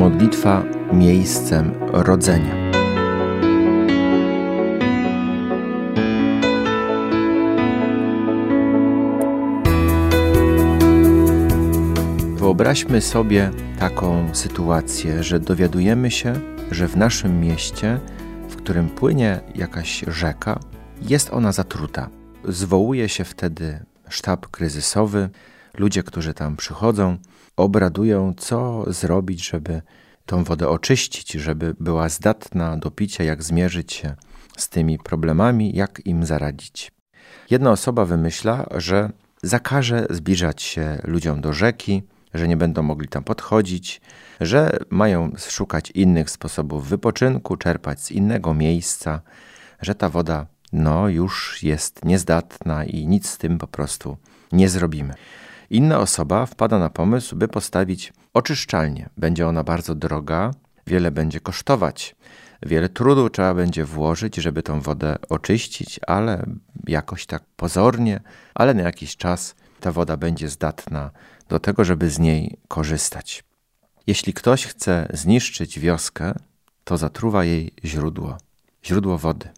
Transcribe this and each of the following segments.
modlitwa miejscem rodzenia. Wyobraźmy sobie taką sytuację, że dowiadujemy się, że w naszym mieście, w którym płynie jakaś rzeka, jest ona zatruta. Zwołuje się wtedy sztab kryzysowy, ludzie, którzy tam przychodzą, obradują, co zrobić, żeby tą wodę oczyścić, żeby była zdatna do picia, jak zmierzyć się z tymi problemami, jak im zaradzić. Jedna osoba wymyśla, że zakaże zbliżać się ludziom do rzeki, że nie będą mogli tam podchodzić, że mają szukać innych sposobów wypoczynku, czerpać z innego miejsca, że ta woda już jest niezdatna i nic z tym po prostu nie zrobimy. Inna osoba wpada na pomysł, by postawić oczyszczalnię. Będzie ona bardzo droga, wiele będzie kosztować, wiele trudu trzeba będzie włożyć, żeby tą wodę oczyścić, ale jakoś tak pozornie, ale na jakiś czas ta woda będzie zdatna do tego, żeby z niej korzystać. Jeśli ktoś chce zniszczyć wioskę, to zatruwa jej źródło wody.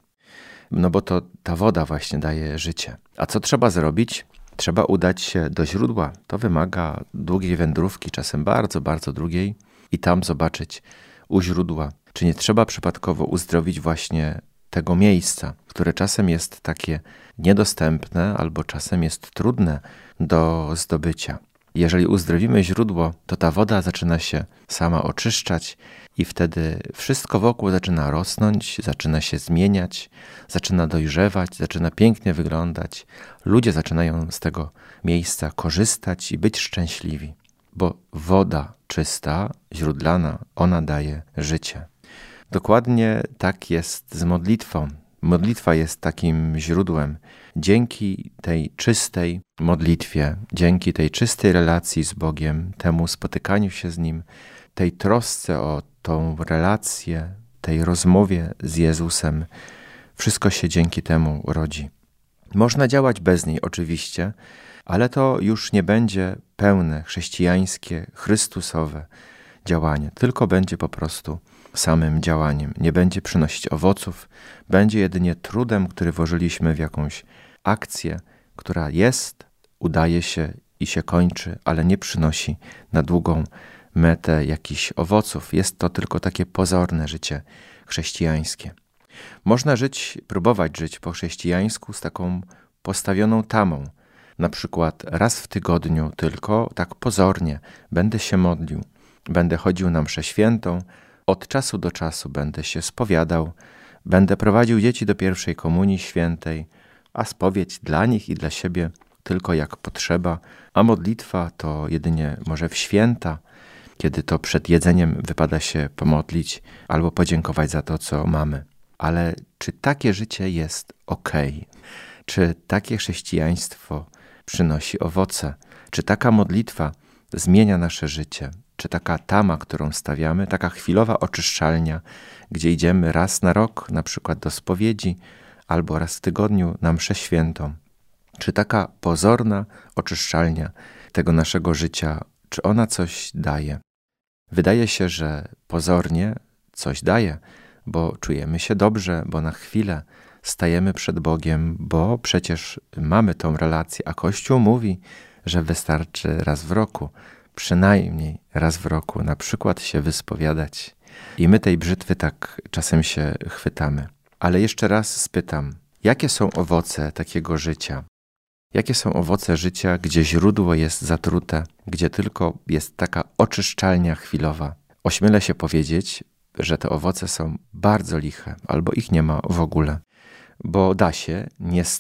Bo to ta woda właśnie daje życie. A co trzeba zrobić? Trzeba udać się do źródła. To wymaga długiej wędrówki, czasem bardzo, bardzo długiej i tam zobaczyć u źródła, czy nie trzeba przypadkowo uzdrowić właśnie tego miejsca, które czasem jest takie niedostępne albo czasem jest trudne do zdobycia. Jeżeli uzdrowimy źródło, to ta woda zaczyna się sama oczyszczać i wtedy wszystko wokół zaczyna rosnąć, zaczyna się zmieniać, zaczyna dojrzewać, zaczyna pięknie wyglądać. Ludzie zaczynają z tego miejsca korzystać i być szczęśliwi, bo woda czysta, źródlana, ona daje życie. Dokładnie tak jest z modlitwą. Modlitwa jest takim źródłem. Dzięki tej czystej modlitwie, dzięki tej czystej relacji z Bogiem, temu spotykaniu się z Nim, tej trosce o tą relację, tej rozmowie z Jezusem, wszystko się dzięki temu rodzi. Można działać bez niej oczywiście, ale to już nie będzie pełne chrześcijańskie, chrystusowe działanie, tylko będzie po prostu samym działaniem. Nie będzie przynosić owoców, będzie jedynie trudem, który włożyliśmy w jakąś akcję, która jest, udaje się i się kończy, ale nie przynosi na długą metę jakichś owoców. Jest to tylko takie pozorne życie chrześcijańskie. Można próbować żyć po chrześcijańsku z taką postawioną tamą. Na przykład raz w tygodniu tylko, tak pozornie, będę się modlił, będę chodził na mszę świętą, od czasu do czasu będę się spowiadał, będę prowadził dzieci do pierwszej komunii świętej, a spowiedź dla nich i dla siebie tylko jak potrzeba, a modlitwa to jedynie może w święta, kiedy to przed jedzeniem wypada się pomodlić albo podziękować za to, co mamy. Ale czy takie życie jest okej? Czy takie chrześcijaństwo przynosi owoce? Czy taka modlitwa zmienia nasze życie? Czy taka tama, którą stawiamy, taka chwilowa oczyszczalnia, gdzie idziemy raz na rok, na przykład do spowiedzi, albo raz w tygodniu na mszę świętą, czy taka pozorna oczyszczalnia tego naszego życia, czy ona coś daje? Wydaje się, że pozornie coś daje, bo czujemy się dobrze, bo na chwilę stajemy przed Bogiem, bo przecież mamy tą relację, a Kościół mówi, że wystarczy raz w roku, przynajmniej raz w roku, na przykład się wyspowiadać. I my tej brzytwy tak czasem się chwytamy. Ale jeszcze raz spytam, jakie są owoce takiego życia? Jakie są owoce życia, gdzie źródło jest zatrute, gdzie tylko jest taka oczyszczalnia chwilowa? Ośmielę się powiedzieć, że te owoce są bardzo liche, albo ich nie ma w ogóle. Bo da się,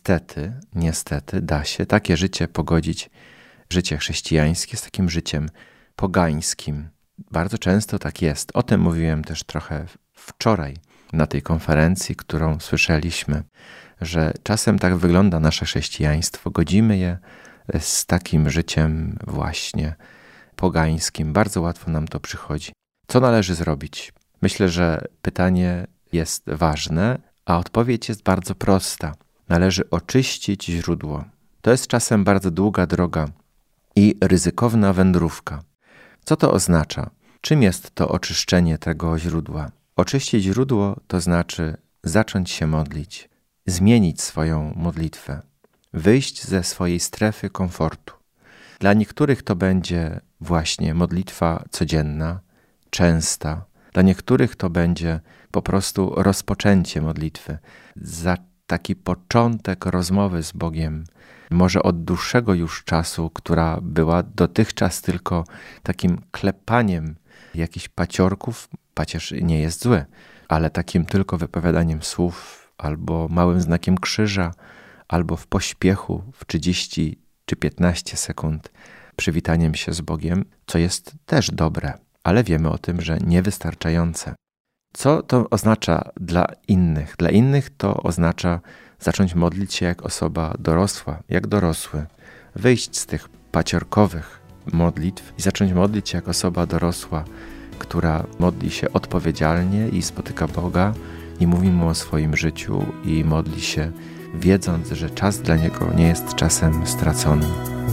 niestety da się takie życie pogodzić, życie chrześcijańskie z takim życiem pogańskim. Bardzo często tak jest. O tym mówiłem też trochę wczoraj na tej konferencji, którą słyszeliśmy, że czasem tak wygląda nasze chrześcijaństwo. Godzimy je z takim życiem właśnie pogańskim. Bardzo łatwo nam to przychodzi. Co należy zrobić? Myślę, że pytanie jest ważne, a odpowiedź jest bardzo prosta. Należy oczyścić źródło. To jest czasem bardzo długa droga i ryzykowna wędrówka. Co to oznacza? Czym jest to oczyszczenie tego źródła? Oczyścić źródło to znaczy zacząć się modlić, zmienić swoją modlitwę, wyjść ze swojej strefy komfortu. Dla niektórych to będzie właśnie modlitwa codzienna, częsta. Dla niektórych to będzie po prostu rozpoczęcie modlitwy, za taki początek rozmowy z Bogiem, może od dłuższego już czasu, która była dotychczas tylko takim klepaniem jakichś paciorków. Pacierz nie jest zły, ale takim tylko wypowiadaniem słów, albo małym znakiem krzyża, albo w pośpiechu w 30 czy 15 sekund przywitaniem się z Bogiem, co jest też dobre, ale wiemy o tym, że niewystarczające. Co to oznacza dla innych? Dla innych to oznacza zacząć modlić się jak osoba dorosła, jak dorosły. Wyjść z tych paciorkowych modlitw i zacząć modlić się jak osoba dorosła, która modli się odpowiedzialnie i spotyka Boga i mówi Mu o swoim życiu i modli się, wiedząc, że czas dla Niego nie jest czasem straconym.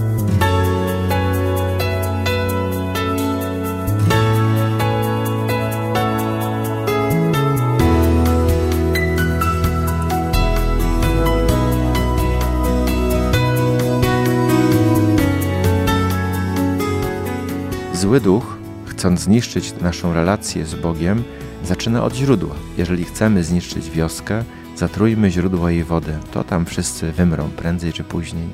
Zły duch, chcąc zniszczyć naszą relację z Bogiem, zaczyna od źródła. Jeżeli chcemy zniszczyć wioskę, zatrujmy źródło jej wody. To tam wszyscy wymrą prędzej czy później.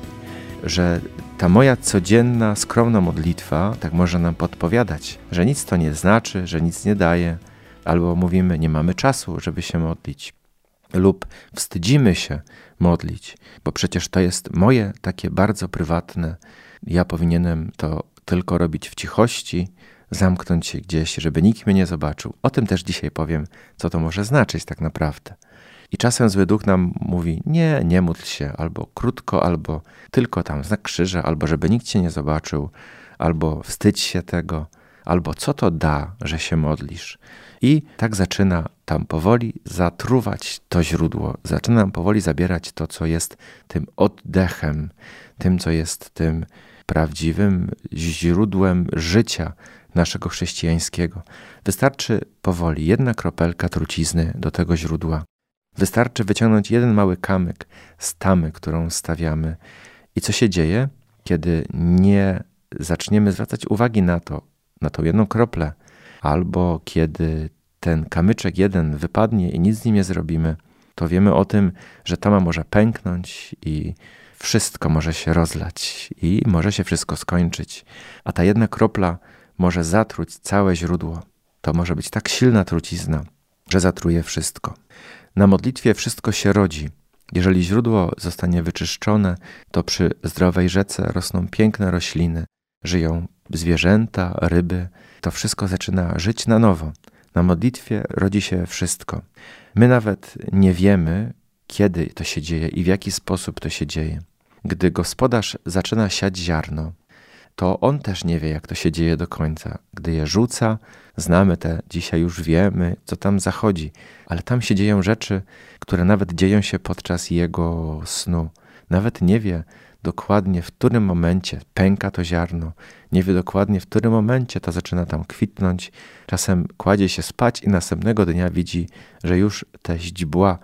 Że ta moja codzienna, skromna modlitwa tak może nam podpowiadać, że nic to nie znaczy, że nic nie daje, albo mówimy, nie mamy czasu, żeby się modlić. Lub wstydzimy się modlić, bo przecież to jest moje takie bardzo prywatne. Ja powinienem to tylko robić w cichości, zamknąć się gdzieś, żeby nikt mnie nie zobaczył. O tym też dzisiaj powiem, co to może znaczyć tak naprawdę. I czasem zły duch nam mówi, nie módl się, albo krótko, albo tylko tam znak krzyża, albo żeby nikt cię nie zobaczył, albo wstydź się tego, albo co to da, że się modlisz. I tak zaczyna tam powoli zatruwać to źródło, zaczyna nam powoli zabierać to, co jest tym oddechem, tym, co jest tym prawdziwym źródłem życia naszego chrześcijańskiego. Wystarczy powoli jedna kropelka trucizny do tego źródła. Wystarczy wyciągnąć jeden mały kamyk z tamy, którą stawiamy. I co się dzieje, kiedy nie zaczniemy zwracać uwagi na tą jedną kroplę, albo kiedy ten kamyczek jeden wypadnie i nic z nim nie zrobimy, to wiemy o tym, że tama może pęknąć i wszystko może się rozlać i może się wszystko skończyć. A ta jedna kropla może zatruć całe źródło. To może być tak silna trucizna, że zatruje wszystko. Na modlitwie wszystko się rodzi. Jeżeli źródło zostanie wyczyszczone, to przy zdrowej rzece rosną piękne rośliny, żyją zwierzęta, ryby. To wszystko zaczyna żyć na nowo. Na modlitwie rodzi się wszystko. My nawet nie wiemy, kiedy to się dzieje i w jaki sposób to się dzieje. Gdy gospodarz zaczyna siać ziarno, to on też nie wie, jak to się dzieje do końca. Gdy je rzuca, znamy dzisiaj już wiemy, co tam zachodzi, ale tam się dzieją rzeczy, które nawet dzieją się podczas jego snu. Nawet nie wie dokładnie, w którym momencie pęka to ziarno, nie wie dokładnie, w którym momencie to zaczyna tam kwitnąć. Czasem kładzie się spać i następnego dnia widzi, że już te źdźbła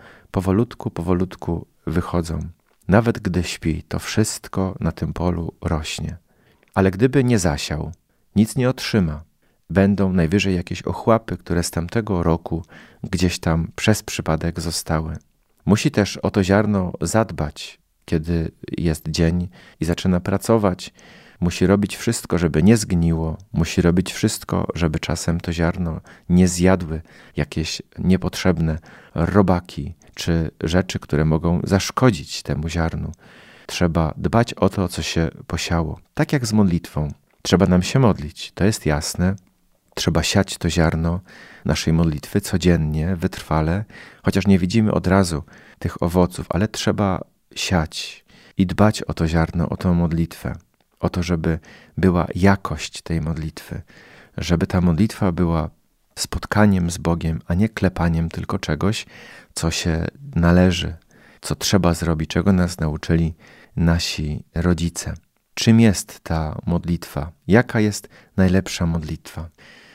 powolutku wychodzą. Nawet gdy śpi, to wszystko na tym polu rośnie. Ale gdyby nie zasiał, nic nie otrzyma. Będą najwyżej jakieś ochłapy, które z tamtego roku gdzieś tam przez przypadek zostały. Musi też o to ziarno zadbać, kiedy jest dzień i zaczyna pracować. Musi robić wszystko, żeby nie zgniło. Musi robić wszystko, żeby czasem to ziarno nie zjadły jakieś niepotrzebne robaki czy rzeczy, które mogą zaszkodzić temu ziarnu. Trzeba dbać o to, co się posiało. Tak jak z modlitwą. Trzeba nam się modlić, to jest jasne. Trzeba siać to ziarno naszej modlitwy codziennie, wytrwale, chociaż nie widzimy od razu tych owoców, ale trzeba siać i dbać o to ziarno, o tę modlitwę, o to, żeby była jakość tej modlitwy, żeby ta modlitwa była spotkaniem z Bogiem, a nie klepaniem tylko czegoś, co się należy, co trzeba zrobić, czego nas nauczyli nasi rodzice. Czym jest ta modlitwa? Jaka jest najlepsza modlitwa?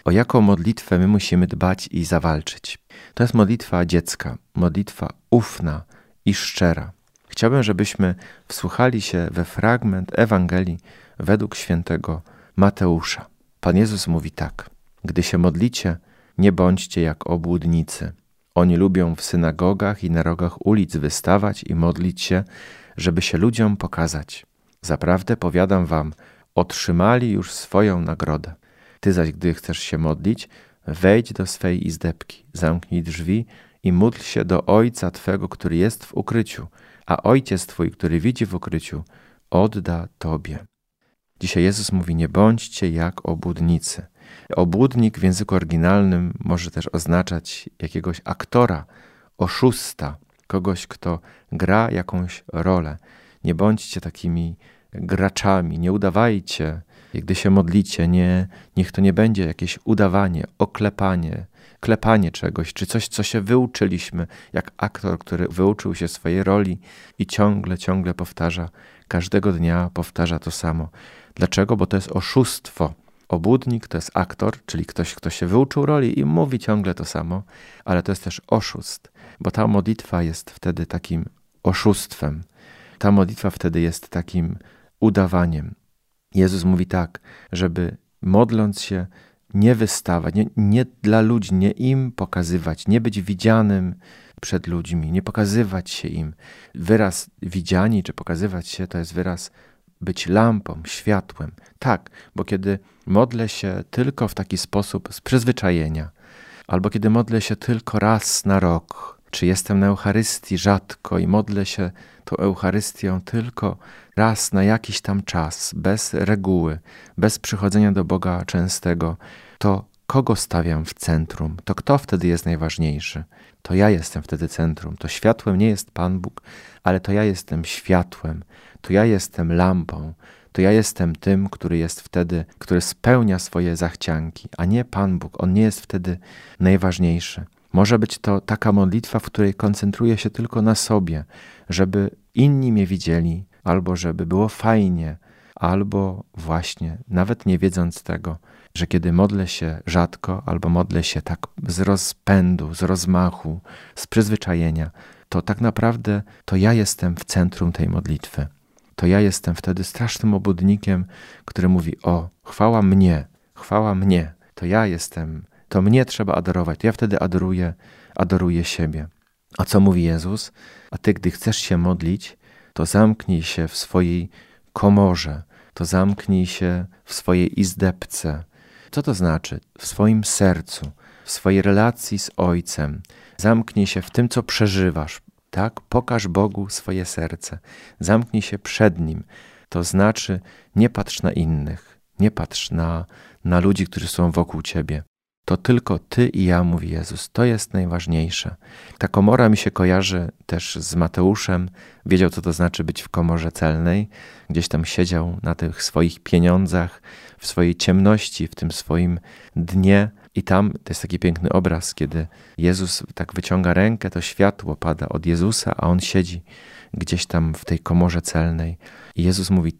O jaką modlitwę my musimy dbać i zawalczyć? To jest modlitwa dziecka, modlitwa ufna i szczera. Chciałbym, żebyśmy wsłuchali się we fragment Ewangelii według świętego Mateusza. Pan Jezus mówi tak: gdy się modlicie, nie bądźcie jak obłudnicy. Oni lubią w synagogach i na rogach ulic wystawać i modlić się, żeby się ludziom pokazać. Zaprawdę powiadam wam, otrzymali już swoją nagrodę. Ty zaś, gdy chcesz się modlić, wejdź do swej izdebki, zamknij drzwi i módl się do Ojca Twego, który jest w ukryciu, a Ojciec Twój, który widzi w ukryciu, odda Tobie. Dzisiaj Jezus mówi: nie bądźcie jak obłudnicy. Obłudnik w języku oryginalnym może też oznaczać jakiegoś aktora, oszusta, kogoś, kto gra jakąś rolę. Nie bądźcie takimi graczami, nie udawajcie, gdy się modlicie, niech to nie będzie jakieś udawanie, oklepanie, klepanie czegoś, czy coś, co się wyuczyliśmy, jak aktor, który wyuczył się swojej roli i ciągle powtarza, każdego dnia powtarza to samo. Dlaczego? Bo to jest oszustwo. Obłudnik to jest aktor, czyli ktoś, kto się wyuczył roli i mówi ciągle to samo, ale to jest też oszust, bo ta modlitwa jest wtedy takim oszustwem. Ta modlitwa wtedy jest takim udawaniem. Jezus mówi tak, żeby modląc się nie wystawać, nie dla ludzi, nie im pokazywać, nie być widzianym przed ludźmi, nie pokazywać się im. Wyraz widziani czy pokazywać się to jest wyraz być lampą, światłem. Tak, bo kiedy modlę się tylko w taki sposób z przyzwyczajenia, albo kiedy modlę się tylko raz na rok, czy jestem na Eucharystii rzadko i modlę się tą Eucharystią tylko raz na jakiś tam czas, bez reguły, bez przychodzenia do Boga częstego, to kogo stawiam w centrum? To kto wtedy jest najważniejszy? To ja jestem wtedy centrum. To światłem nie jest Pan Bóg, ale to ja jestem światłem. To ja jestem lampą. To ja jestem tym, który jest wtedy, który spełnia swoje zachcianki, a nie Pan Bóg. On nie jest wtedy najważniejszy. Może być to taka modlitwa, w której koncentruję się tylko na sobie, żeby inni mnie widzieli, albo żeby było fajnie, albo właśnie, nawet nie wiedząc tego, że kiedy modlę się rzadko, albo modlę się tak z rozpędu, z rozmachu, z przyzwyczajenia, to tak naprawdę to ja jestem w centrum tej modlitwy. To ja jestem wtedy strasznym obłudnikiem, który mówi: o, chwała mnie, to ja jestem, to mnie trzeba adorować, to ja wtedy adoruję siebie. A co mówi Jezus? A ty, gdy chcesz się modlić, to zamknij się w swojej komorze, to zamknij się w swojej izdebce. Co to znaczy? W swoim sercu, w swojej relacji z Ojcem. Zamknij się w tym, co przeżywasz. Tak? Pokaż Bogu swoje serce. Zamknij się przed Nim. To znaczy nie patrz na innych, nie patrz na ludzi, którzy są wokół ciebie. To tylko ty i ja, mówi Jezus. To jest najważniejsze. Ta komora mi się kojarzy też z Mateuszem. Wiedział, co to znaczy być w komorze celnej. Gdzieś tam siedział na tych swoich pieniądzach, w swojej ciemności, w tym swoim dnie. I tam to jest taki piękny obraz, kiedy Jezus tak wyciąga rękę, to światło pada od Jezusa, a on siedzi gdzieś tam w tej komorze celnej. I Jezus mówi: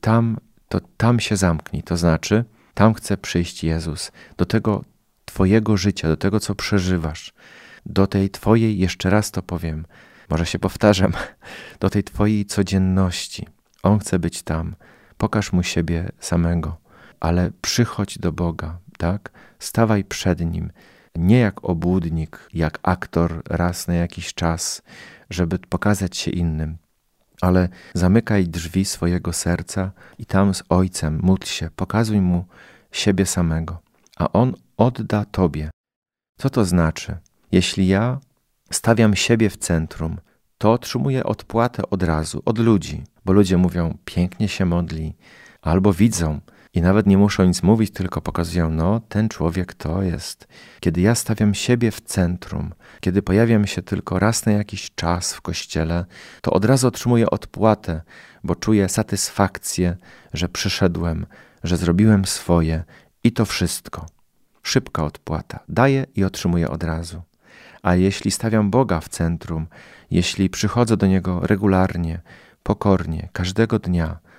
tam się zamknij. To znaczy, tam chce przyjść Jezus. Do tego twojego życia, do tego, co przeżywasz, do tej twojej, jeszcze raz to powiem, może się powtarzam, do tej twojej codzienności. On chce być tam. Pokaż Mu siebie samego, ale przychodź do Boga, tak? Stawaj przed Nim, nie jak obłudnik, jak aktor raz na jakiś czas, żeby pokazać się innym, ale zamykaj drzwi swojego serca i tam z Ojcem módl się, pokazuj Mu siebie samego, a On odda Tobie. Co to znaczy? Jeśli ja stawiam siebie w centrum, to otrzymuję odpłatę od razu, od ludzi, bo ludzie mówią: pięknie się modli, albo widzą i nawet nie muszą nic mówić, tylko pokazują: no, ten człowiek to jest. Kiedy ja stawiam siebie w centrum, kiedy pojawiam się tylko raz na jakiś czas w kościele, to od razu otrzymuję odpłatę, bo czuję satysfakcję, że przyszedłem, że zrobiłem swoje i to wszystko. Szybka odpłata. Daję i otrzymuję od razu. A jeśli stawiam Boga w centrum, jeśli przychodzę do Niego regularnie, pokornie, każdego dnia,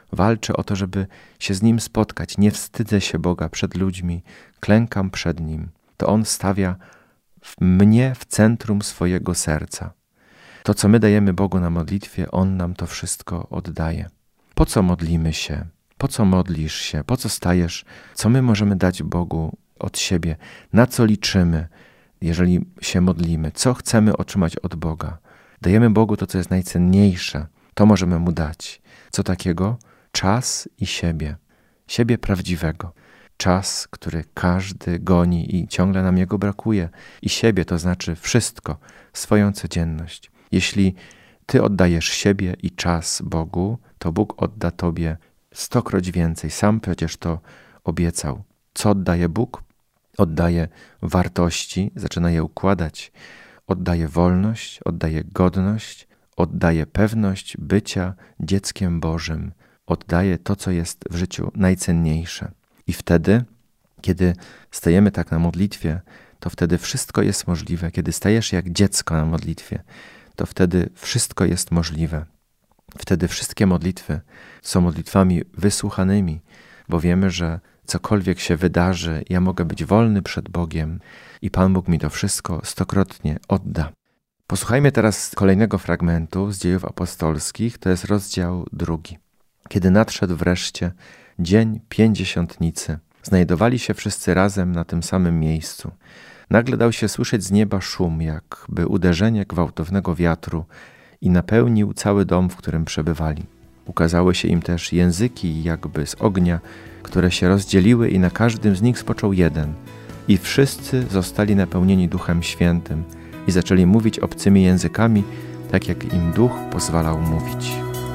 walczę o to, żeby się z Nim spotkać. Nie wstydzę się Boga przed ludźmi, klękam przed Nim. To On stawia mnie w centrum swojego serca. To, co my dajemy Bogu na modlitwie, On nam to wszystko oddaje. Po co modlimy się? Po co modlisz się? Po co stajesz? Co my możemy dać Bogu od siebie? Na co liczymy, jeżeli się modlimy? Co chcemy otrzymać od Boga? Dajemy Bogu to, co jest najcenniejsze. To możemy Mu dać. Co takiego? Czas i siebie. Siebie prawdziwego. Czas, który każdy goni i ciągle nam jego brakuje. I siebie, to znaczy wszystko, swoją codzienność. Jeśli ty oddajesz siebie i czas Bogu, to Bóg odda tobie 100-kroć więcej. Sam przecież to obiecał. Co oddaje Bóg? Oddaje wartości, zaczyna je układać. Oddaje wolność, oddaje godność, oddaje pewność bycia dzieckiem Bożym. Oddaje to, co jest w życiu najcenniejsze. I wtedy, kiedy stajemy tak na modlitwie, to wtedy wszystko jest możliwe. Kiedy stajesz jak dziecko na modlitwie, to wtedy wszystko jest możliwe. Wtedy wszystkie modlitwy są modlitwami wysłuchanymi, bo wiemy, że cokolwiek się wydarzy, ja mogę być wolny przed Bogiem i Pan Bóg mi to wszystko 100-krotnie odda. Posłuchajmy teraz kolejnego fragmentu z Dziejów Apostolskich, to jest rozdział 2. Kiedy nadszedł wreszcie dzień Pięćdziesiątnicy, znajdowali się wszyscy razem na tym samym miejscu. Nagle dał się słyszeć z nieba szum, jakby uderzenie gwałtownego wiatru i napełnił cały dom, w którym przebywali. Ukazały się im też języki jakby z ognia, które się rozdzieliły i na każdym z nich spoczął jeden. I wszyscy zostali napełnieni Duchem Świętym i zaczęli mówić obcymi językami, tak jak im Duch pozwalał mówić.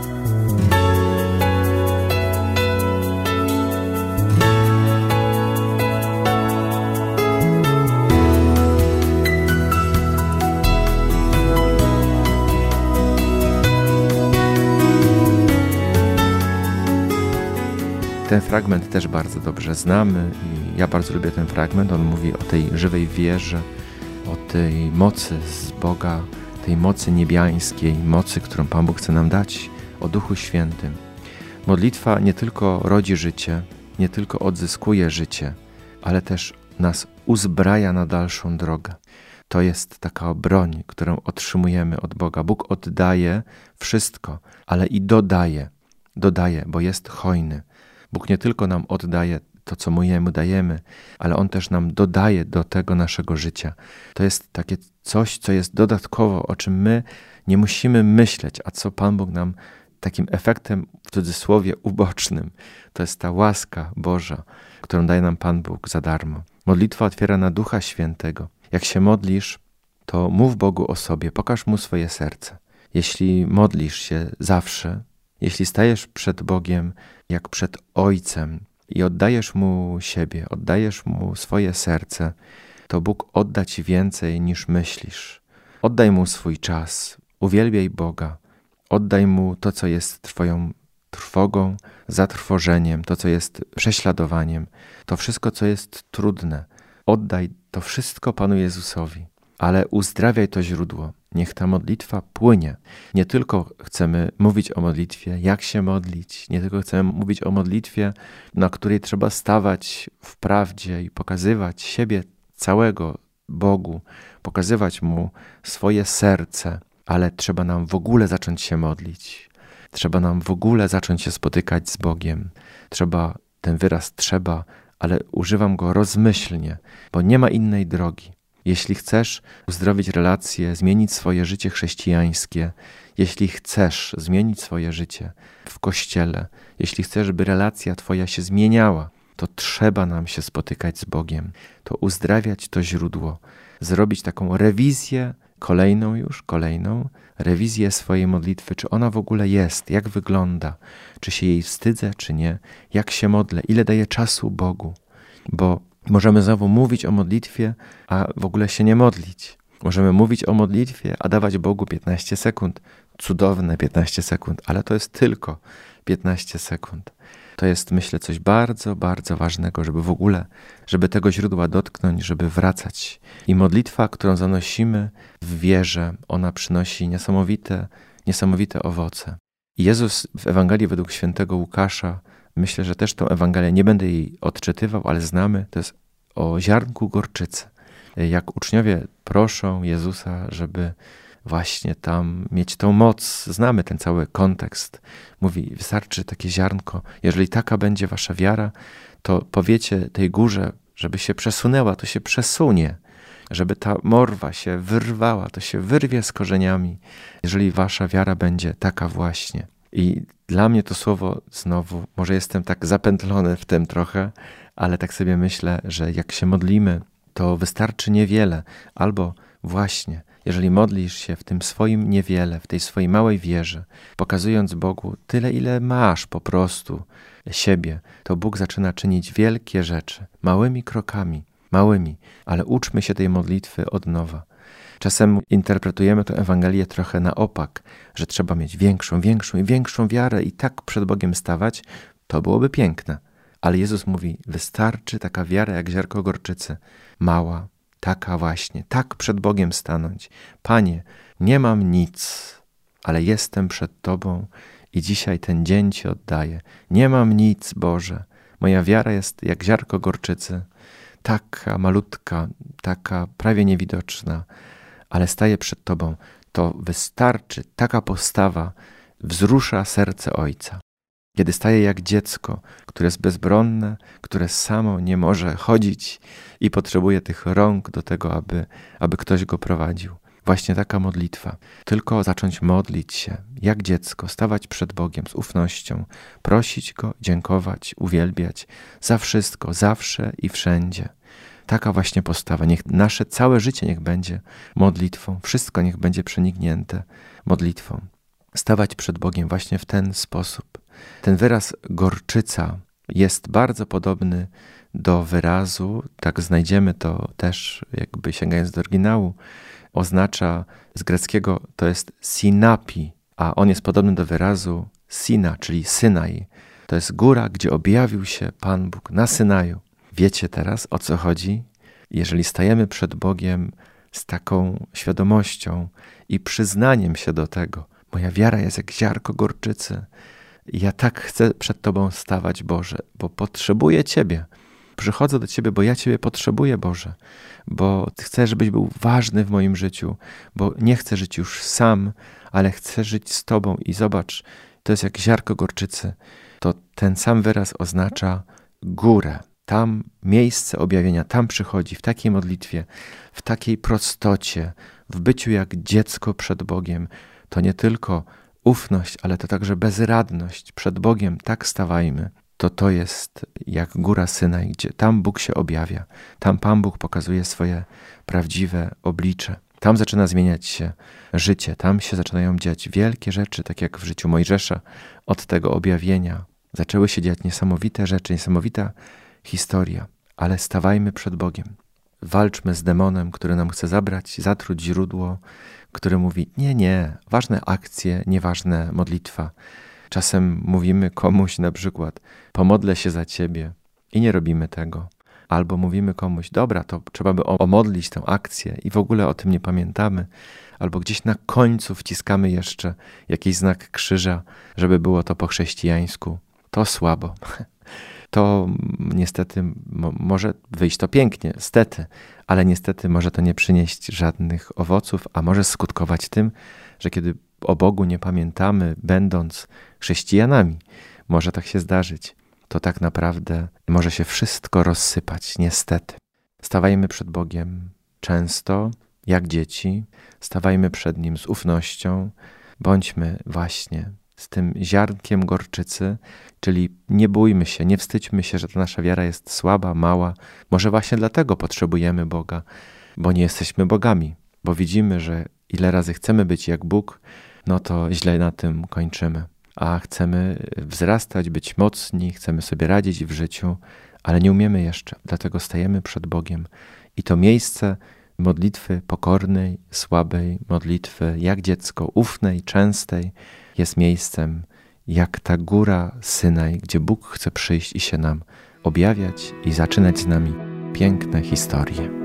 Ten fragment też bardzo dobrze znamy i ja bardzo lubię ten fragment. On mówi o tej żywej wierze, o tej mocy z Boga, tej mocy niebiańskiej, mocy, którą Pan Bóg chce nam dać, o Duchu Świętym. Modlitwa nie tylko rodzi życie, nie tylko odzyskuje życie, ale też nas uzbraja na dalszą drogę. To jest taka broń, którą otrzymujemy od Boga. Bóg oddaje wszystko, ale i dodaje, bo jest hojny. Bóg nie tylko nam oddaje to, co mu Jemu dajemy, ale On też nam dodaje do tego naszego życia. To jest takie coś, co jest dodatkowo, o czym my nie musimy myśleć, a co Pan Bóg nam takim efektem, w cudzysłowie, ubocznym. To jest ta łaska Boża, którą daje nam Pan Bóg za darmo. Modlitwa otwiera na Ducha Świętego. Jak się modlisz, to mów Bogu o sobie, pokaż Mu swoje serce. Jeśli modlisz się zawsze, jeśli stajesz przed Bogiem jak przed Ojcem i oddajesz Mu siebie, oddajesz Mu swoje serce, to Bóg odda Ci więcej niż myślisz. Oddaj Mu swój czas, uwielbiaj Boga, oddaj Mu to, co jest Twoją trwogą, zatrwożeniem, to, co jest prześladowaniem, to wszystko, co jest trudne. Oddaj to wszystko Panu Jezusowi, ale uzdrawiaj to źródło. Niech ta modlitwa płynie. Nie tylko chcemy mówić o modlitwie, jak się modlić, nie tylko chcemy mówić o modlitwie, na której trzeba stawać w prawdzie i pokazywać siebie całego Bogu, pokazywać Mu swoje serce, ale trzeba nam w ogóle zacząć się modlić. Trzeba nam w ogóle zacząć się spotykać z Bogiem. Ten wyraz trzeba, ale używam go rozmyślnie, bo nie ma innej drogi. Jeśli chcesz uzdrowić relacje, zmienić swoje życie chrześcijańskie, jeśli chcesz zmienić swoje życie w Kościele, jeśli chcesz, by relacja Twoja się zmieniała, to trzeba nam się spotykać z Bogiem, to uzdrawiać to źródło, zrobić taką rewizję, kolejną rewizję swojej modlitwy, czy ona w ogóle jest, jak wygląda, czy się jej wstydzę, czy nie, jak się modlę, ile daję czasu Bogu, bo możemy znowu mówić o modlitwie, a w ogóle się nie modlić. Możemy mówić o modlitwie, a dawać Bogu 15 sekund. Cudowne 15 sekund, ale to jest tylko 15 sekund. To jest, myślę, coś bardzo, bardzo ważnego, żeby tego źródła dotknąć, żeby wracać. I modlitwa, którą zanosimy w wierze, ona przynosi niesamowite owoce. I Jezus w Ewangelii według świętego Łukasza, myślę, że też tą Ewangelię nie będę jej odczytywał, ale znamy, to jest o ziarnku gorczycy. Jak uczniowie proszą Jezusa, żeby właśnie tam mieć tą moc. Znamy ten cały kontekst. Mówi, wystarczy takie ziarnko. Jeżeli taka będzie wasza wiara, to powiecie tej górze, żeby się przesunęła, to się przesunie. Żeby ta morwa się wyrwała, to się wyrwie z korzeniami. Jeżeli wasza wiara będzie taka właśnie. I dla mnie to słowo znowu, może jestem tak zapętlony w tym trochę, ale tak sobie myślę, że jak się modlimy, to wystarczy niewiele. Albo właśnie, jeżeli modlisz się w tym swoim niewiele, w tej swojej małej wierze, pokazując Bogu tyle, ile masz po prostu siebie, to Bóg zaczyna czynić wielkie rzeczy, małymi krokami, małymi, ale uczmy się tej modlitwy od nowa. Czasem interpretujemy tę Ewangelię trochę na opak, że trzeba mieć większą i większą wiarę i tak przed Bogiem stawać, to byłoby piękne. Ale Jezus mówi, wystarczy taka wiara jak ziarnko gorczycy, mała, taka właśnie, tak przed Bogiem stanąć. Panie, nie mam nic, ale jestem przed Tobą i dzisiaj ten dzień Ci oddaję. Nie mam nic, Boże. Moja wiara jest jak ziarnko gorczycy, taka malutka, taka prawie niewidoczna, ale staję przed Tobą. To wystarczy, taka postawa wzrusza serce Ojca. Kiedy staje jak dziecko, które jest bezbronne, które samo nie może chodzić i potrzebuje tych rąk do tego, aby ktoś go prowadził. Właśnie taka modlitwa. Tylko zacząć modlić się jak dziecko, stawać przed Bogiem z ufnością, prosić Go, dziękować, uwielbiać za wszystko, zawsze i wszędzie. Taka właśnie postawa. Niech nasze całe życie niech będzie modlitwą. Wszystko niech będzie przeniknięte modlitwą. Stawać przed Bogiem właśnie w ten sposób. Ten wyraz gorczyca jest bardzo podobny do wyrazu, tak znajdziemy to też jakby sięgając do oryginału, oznacza z greckiego to jest sinapi, a on jest podobny do wyrazu Sina, czyli Synaj. To jest góra, gdzie objawił się Pan Bóg na Synaju. Wiecie teraz, o co chodzi? Jeżeli stajemy przed Bogiem z taką świadomością i przyznaniem się do tego, moja wiara jest jak ziarnko gorczycy, ja tak chcę przed Tobą stawać, Boże, bo potrzebuję Ciebie. Przychodzę do Ciebie, bo ja Ciebie potrzebuję, Boże, bo chcę, żebyś był ważny w moim życiu, bo nie chcę żyć już sam, ale chcę żyć z Tobą i zobacz, to jest jak ziarnko gorczycy. To ten sam wyraz oznacza górę. Tam miejsce objawienia, tam przychodzi w takiej modlitwie, w takiej prostocie, w byciu jak dziecko przed Bogiem. To nie tylko ufność, ale to także bezradność. Przed Bogiem tak stawajmy. To jest jak góra Synaj, gdzie tam Bóg się objawia. Tam Pan Bóg pokazuje swoje prawdziwe oblicze. Tam zaczyna zmieniać się życie. Tam się zaczynają dziać wielkie rzeczy, tak jak w życiu Mojżesza. Od tego objawienia zaczęły się dziać niesamowite rzeczy, niesamowita historia. Ale stawajmy przed Bogiem. Walczmy z demonem, który nam chce zabrać, zatruć źródło, który mówi, nie, ważne akcje, nieważne modlitwa. Czasem mówimy komuś na przykład, pomodlę się za Ciebie i nie robimy tego. Albo mówimy komuś, dobra, to trzeba by omodlić tę akcję i w ogóle o tym nie pamiętamy. Albo gdzieś na końcu wciskamy jeszcze jakiś znak krzyża, żeby było to po chrześcijańsku. To słabo. To niestety może wyjść to pięknie, stety, ale niestety może to nie przynieść żadnych owoców, a może skutkować tym, że kiedy o Bogu nie pamiętamy, będąc chrześcijanami, może tak się zdarzyć, to tak naprawdę może się wszystko rozsypać, niestety. Stawajmy przed Bogiem często, jak dzieci, stawajmy przed Nim z ufnością, bądźmy właśnie z tym ziarnkiem gorczycy, czyli nie bójmy się, nie wstydźmy się, że ta nasza wiara jest słaba, mała. Może właśnie dlatego potrzebujemy Boga, bo nie jesteśmy bogami, bo widzimy, że ile razy chcemy być jak Bóg, no to źle na tym kończymy. A chcemy wzrastać, być mocni, chcemy sobie radzić w życiu, ale nie umiemy jeszcze. Dlatego stajemy przed Bogiem. I to miejsce modlitwy pokornej, słabej, modlitwy jak dziecko, ufnej, częstej, jest miejscem jak ta góra Synaj, gdzie Bóg chce przyjść i się nam objawiać i zaczynać z nami piękne historie.